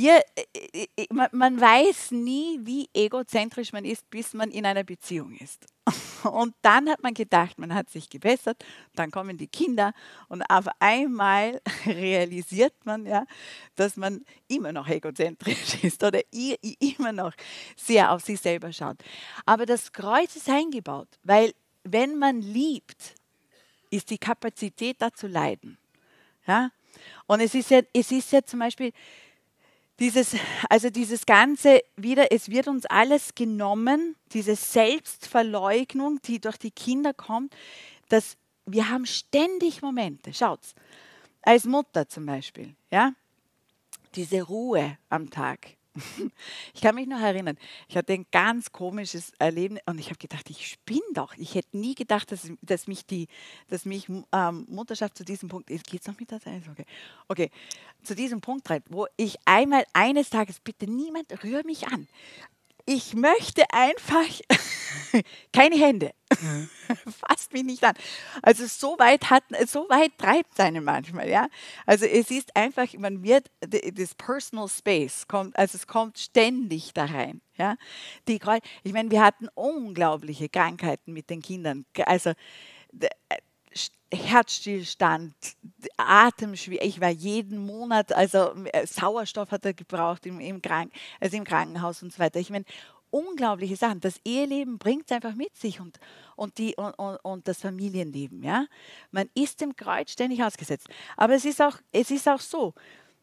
man weiß nie, wie egozentrisch man ist, bis man in einer Beziehung ist. Und dann hat man gedacht, man hat sich gebessert, dann kommen die Kinder und auf einmal realisiert man, ja, dass man immer noch egozentrisch ist oder immer noch sehr auf sich selber schaut. Aber das Kreuz ist eingebaut, weil wenn man liebt, ist die Kapazität da zu leiden. Ja? Und es ist ja zum Beispiel dieses Ganze wieder, es wird uns alles genommen, diese Selbstverleugnung, die durch die Kinder kommt, dass wir haben ständig Momente, schaut's, als Mutter zum Beispiel, ja, diese Ruhe am Tag. Ich kann mich noch erinnern, ich hatte ein ganz komisches Erlebnis und ich habe gedacht, ich spinne doch. Ich hätte nie gedacht, dass mich Mutterschaft zu diesem Punkt, geht es noch mit der Zeit? Okay, zu diesem Punkt treibt, wo ich einmal eines Tages, bitte niemand rühr mich an. Ich möchte einfach keine Hände. Fasst mich nicht an. Also so weit treibt es einen manchmal, ja. Also es ist einfach, das Personal Space es kommt ständig da rein, ja. Ich meine, wir hatten unglaubliche Krankheiten mit den Kindern. Also Herzstillstand, Atemschwierigkeiten. Ich war jeden Monat, also Sauerstoff hat er gebraucht im Krankenhaus und so weiter. Ich meine, unglaubliche Sachen. Das Eheleben bringt es einfach mit sich und das Familienleben. Ja? Man ist dem Kreuz ständig ausgesetzt. Aber es ist auch so,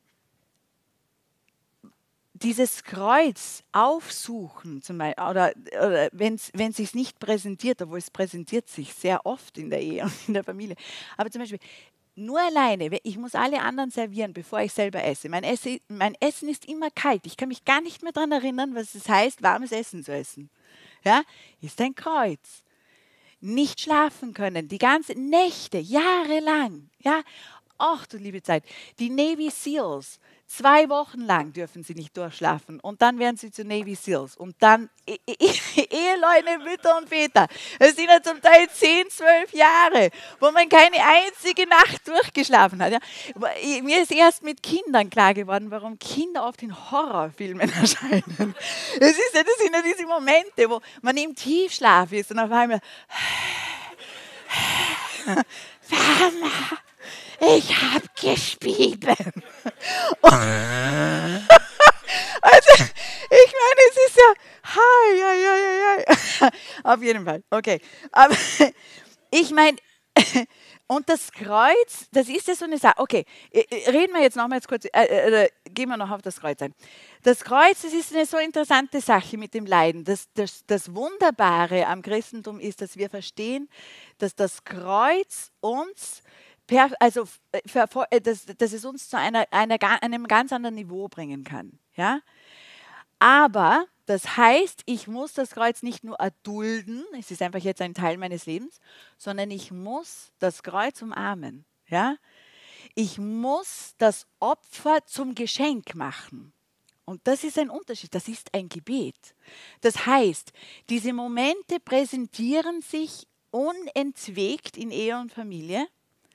dieses Kreuz aufsuchen, zum Beispiel, oder wenn es sich nicht präsentiert, obwohl es präsentiert sich sehr oft in der Ehe und in der Familie, aber zum Beispiel nur alleine, ich muss alle anderen servieren, bevor ich selber esse. Mein Essen ist immer kalt. Ich kann mich gar nicht mehr daran erinnern, was es heißt, warmes Essen zu essen. Ja, ist ein Kreuz. Nicht schlafen können, die ganzen Nächte, jahrelang. Ja, ach du liebe Zeit. Die Navy Seals, 2 Wochen lang dürfen sie nicht durchschlafen und dann werden sie zu Navy Seals und dann Eheleute, Mütter und Väter. Das sind ja zum Teil 10, 12 Jahre, wo man keine einzige Nacht durchgeschlafen hat. Ja. Mir ist erst mit Kindern klar geworden, warum Kinder oft in Horrorfilmen erscheinen. Das sind ja diese Momente, wo man im Tiefschlaf ist und auf einmal Mama, ich habe gespieben. Also, ich meine, es ist ja, auf jeden Fall, okay. Aber ich meine, und das Kreuz, das ist ja so eine Sache. Okay, reden wir jetzt nochmals kurz, gehen wir noch auf das Kreuz ein. Das Kreuz, das ist eine so interessante Sache mit dem Leiden. Das Wunderbare am Christentum ist, dass wir verstehen, dass das Kreuz uns dass es uns zu einem ganz anderen Niveau bringen kann. Ja? Aber das heißt, ich muss das Kreuz nicht nur erdulden, es ist einfach jetzt ein Teil meines Lebens, sondern ich muss das Kreuz umarmen. Ja? Ich muss das Opfer zum Geschenk machen. Und das ist ein Unterschied, das ist ein Gebet. Das heißt, diese Momente präsentieren sich unentwegt in Ehe und Familie,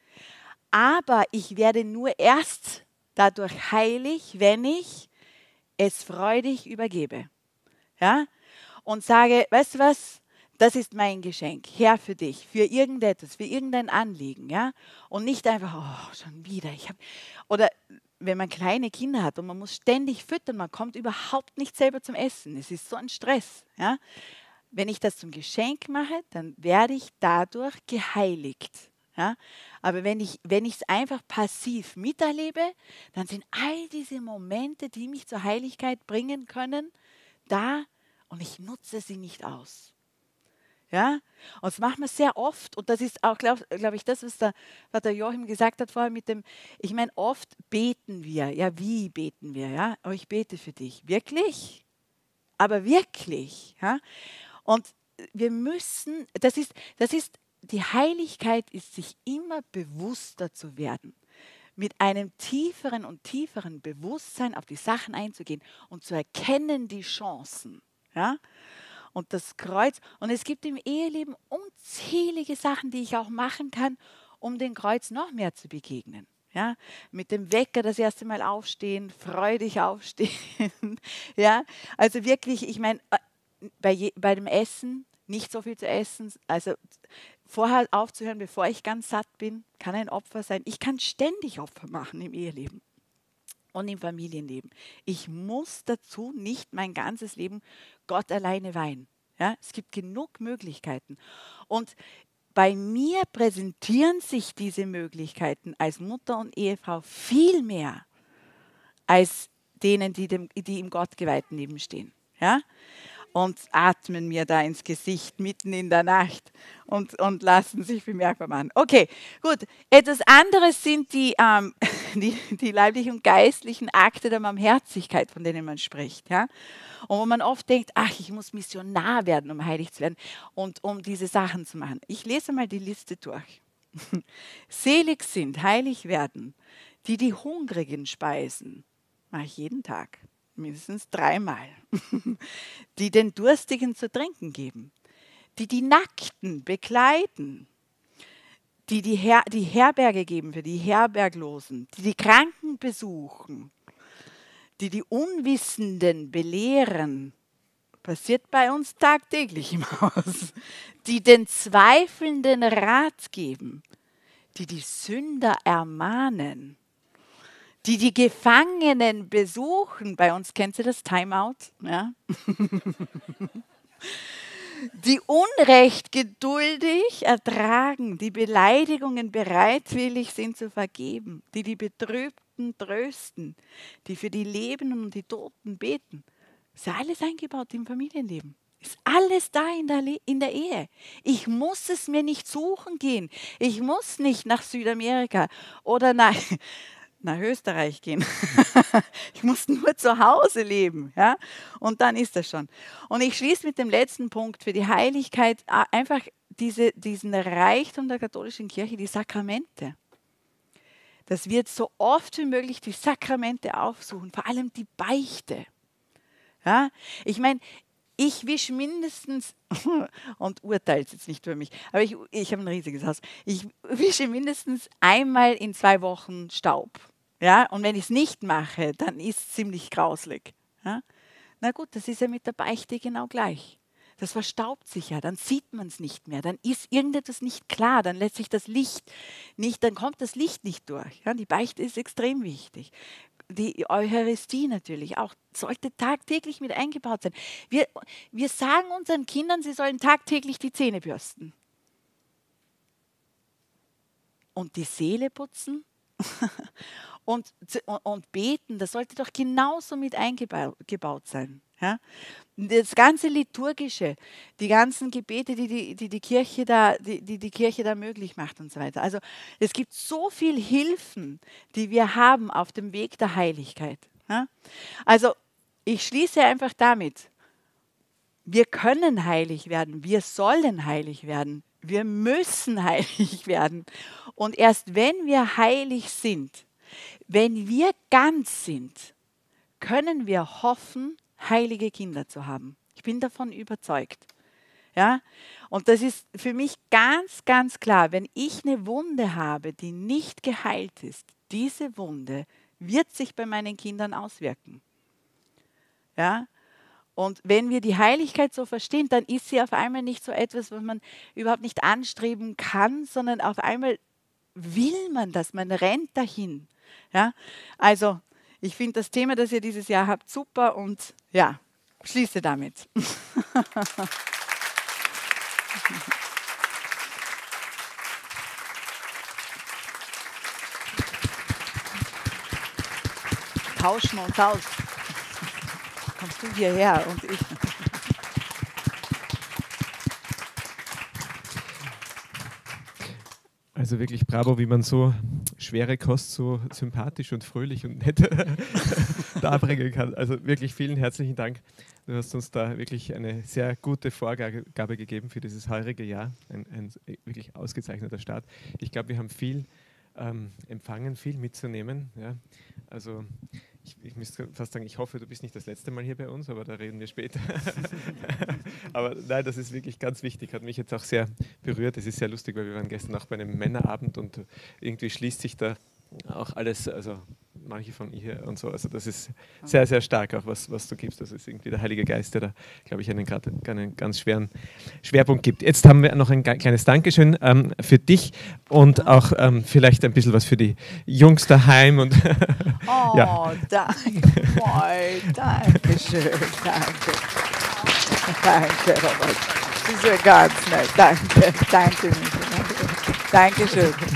aber ich werde nur erst dadurch heilig, wenn ich es freudig übergebe. Ja? Und sage, weißt du was, das ist mein Geschenk, Herr, für dich, für irgendetwas, für irgendein Anliegen. Ja? Und nicht einfach, oh, schon wieder. Oder wenn man kleine Kinder hat und man muss ständig füttern, man kommt überhaupt nicht selber zum Essen. Es ist so ein Stress. Ja? Wenn ich das zum Geschenk mache, dann werde ich dadurch geheiligt. Ja? Aber wenn ich es einfach passiv miterlebe, dann sind all diese Momente, die mich zur Heiligkeit bringen können, da und ich nutze sie nicht aus. Ja? Und das machen wir sehr oft und das ist auch, glaube ich, das, was der Joachim gesagt hat vorher mit dem, ich meine, oft beten wir. Ja, wie beten wir? Ja? Oh, ich bete für dich. Wirklich? Aber wirklich? Ja? Und wir müssen, die Heiligkeit ist, sich immer bewusster zu werden, mit einem tieferen und tieferen Bewusstsein auf die Sachen einzugehen und zu erkennen die Chancen. Ja? Und das Kreuz, und es gibt im Eheleben unzählige Sachen, die ich auch machen kann, um dem Kreuz noch mehr zu begegnen. Ja? Mit dem Wecker das erste Mal aufstehen, freudig aufstehen. Ja? Also wirklich, ich meine, bei dem Essen, nicht so viel zu essen, also vorher aufzuhören, bevor ich ganz satt bin, kann ein Opfer sein. Ich kann ständig Opfer machen im Eheleben und im Familienleben. Ich muss dazu nicht mein ganzes Leben Gott alleine weihen. Ja, es gibt genug Möglichkeiten. Und bei mir präsentieren sich diese Möglichkeiten als Mutter und Ehefrau viel mehr als denen, die im gottgeweihten Leben stehen. Ja? Und atmen mir da ins Gesicht mitten in der Nacht und lassen sich bemerkbar machen. Okay, gut. Etwas anderes sind die leiblichen und geistlichen Akte der Barmherzigkeit, von denen man spricht. Ja? Und wo man oft denkt, ach, ich muss Missionar werden, um heilig zu werden und um diese Sachen zu machen. Ich lese mal die Liste durch. Selig sind, heilig werden, die Hungrigen speisen. Mache ich jeden Tag. Mindestens 3-mal, die den Durstigen zu trinken geben, die Nackten bekleiden, die Herberge geben für die Herberglosen, die Kranken besuchen, die Unwissenden belehren, passiert bei uns tagtäglich im Haus, die den Zweifelnden Rat geben, die die Sünder ermahnen, die die Gefangenen besuchen. Bei uns kennt ihr das Timeout, ja? Die Unrecht geduldig ertragen, die Beleidigungen bereitwillig sind zu vergeben, die die Betrübten trösten, die für die Lebenden und die Toten beten. Ist ja alles eingebaut im Familienleben. Ist alles da in der Ehe. Ich muss es mir nicht suchen gehen. Ich muss nicht nach Südamerika oder nach Österreich gehen. Ich muss nur zu Hause leben. Ja? Und dann ist das schon. Und ich schließe mit dem letzten Punkt für die Heiligkeit, einfach diesen Reichtum der katholischen Kirche, die Sakramente. Dass wir so oft wie möglich die Sakramente aufsuchen, vor allem die Beichte. Ja? Ich meine, ich wische mindestens, und urteilt jetzt nicht für mich, aber ich habe ein riesiges Haus, ich wische mindestens einmal in 2 Wochen Staub. Ja? Und wenn ich es nicht mache, dann ist es ziemlich grauslig. Ja? Na gut, das ist ja mit der Beichte genau gleich. Das verstaubt sich ja, dann sieht man es nicht mehr, dann ist irgendetwas nicht klar, dann lässt sich das Licht nicht, dann kommt das Licht nicht durch. Ja? Die Beichte ist extrem wichtig. Die Eucharistie natürlich auch, sollte tagtäglich mit eingebaut sein. Wir sagen unseren Kindern, sie sollen tagtäglich die Zähne bürsten. Und die Seele putzen und beten, das sollte doch genauso mit eingebaut sein. Ja? Das ganze Liturgische, die ganzen Gebete, die Kirche da möglich macht und so weiter. Also es gibt so viele Hilfen, die wir haben auf dem Weg der Heiligkeit. Ja? Also ich schließe einfach damit, wir können heilig werden, wir sollen heilig werden, wir müssen heilig werden. Und erst wenn wir heilig sind, wenn wir ganz sind, können wir hoffen, heilige Kinder zu haben. Ich bin davon überzeugt. Ja? Und das ist für mich ganz, ganz klar, wenn ich eine Wunde habe, die nicht geheilt ist, diese Wunde wird sich bei meinen Kindern auswirken. Ja? Und wenn wir die Heiligkeit so verstehen, dann ist sie auf einmal nicht so etwas, was man überhaupt nicht anstreben kann, sondern auf einmal will man das, man rennt dahin. Ja? Also ich finde das Thema, das ihr dieses Jahr habt, super und ja, schließe damit. Tauschen wir uns aus. Kommst du hierher und ich. Also wirklich bravo, wie man so schwere Kost so sympathisch und fröhlich und nett darbringen kann. Also wirklich vielen herzlichen Dank. Du hast uns da wirklich eine sehr gute Vorgabe gegeben für dieses heurige Jahr. Ein wirklich ausgezeichneter Start. Ich glaube, wir haben viel empfangen, viel mitzunehmen. Ja. Also ich müsste fast sagen, ich hoffe, du bist nicht das letzte Mal hier bei uns, aber da reden wir später. Aber nein, das ist wirklich ganz wichtig, hat mich jetzt auch sehr berührt. Es ist sehr lustig, weil wir waren gestern auch bei einem Männerabend und irgendwie schließt sich da auch alles, also manche von ihr und so, also das ist sehr, sehr stark auch, was du gibst. Das ist irgendwie der Heilige Geist, der da, glaube ich, einen ganz schweren Schwerpunkt gibt. Jetzt haben wir noch ein kleines Dankeschön für dich und auch vielleicht ein bisschen was für die Jungs daheim. Und oh, ja. Danke, danke schön, danke. Danke, Robert. Das ist ja ganz nett. Danke, danke. Dankeschön.